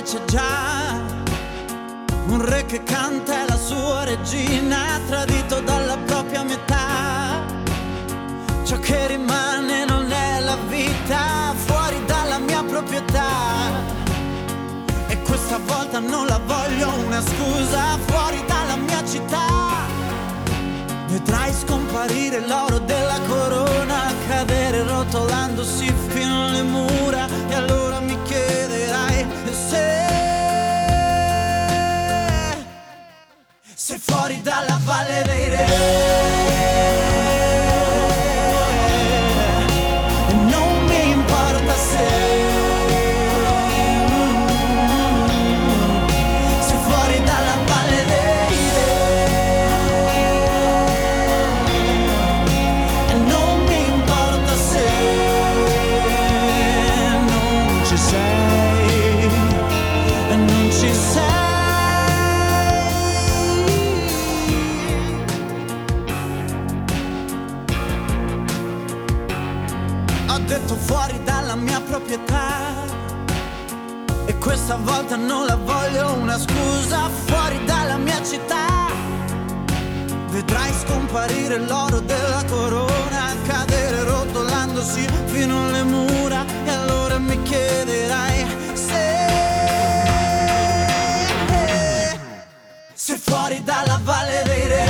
c'è già un re che canta e la sua regina, tradito dalla propria metà. Ciò che rimane non è la vita, fuori dalla mia proprietà. E questa volta non la voglio una scusa, fuori dalla mia città. Vedrai scomparire l'oro della corona, cadere rotolandosi fino alle mura. E allora mi chiederai se fuori dalla valle dei re. E non mi importa se fuori dalla valle dei re. E non mi importa se non ci sei, e non ci sei. Ho detto fuori dalla mia proprietà, e questa volta non la voglio una scusa, fuori dalla mia città. Vedrai scomparire l'oro della corona, cadere rotolandosi fino alle mura. E allora mi chiederai se fuori dalla valle dei re.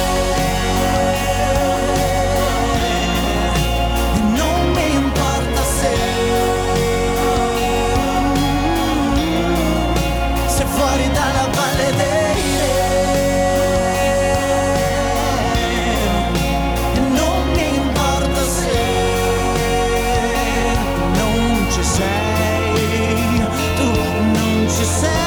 Fuori dalla valle dei re. E non mi importa se non ci sei, tu non ci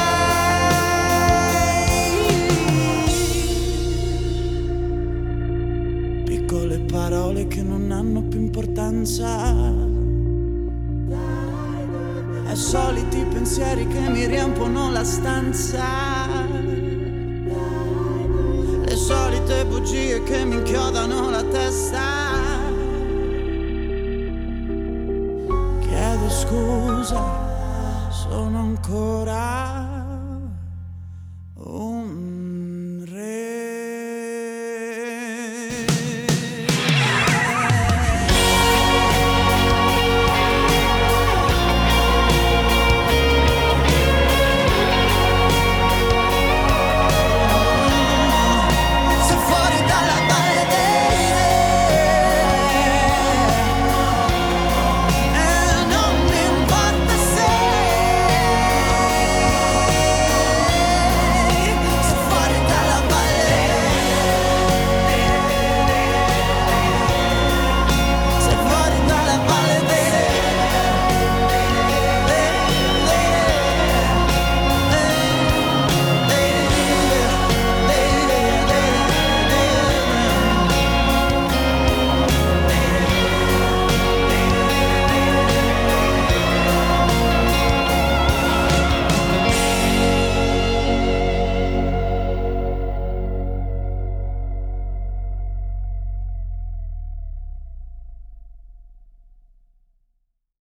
sei. Piccole parole che non hanno più importanza, e soliti pensieri che mi riempono la stanza, le solite bugie che mi inchiodano la testa. Chiedo scusa, sono ancora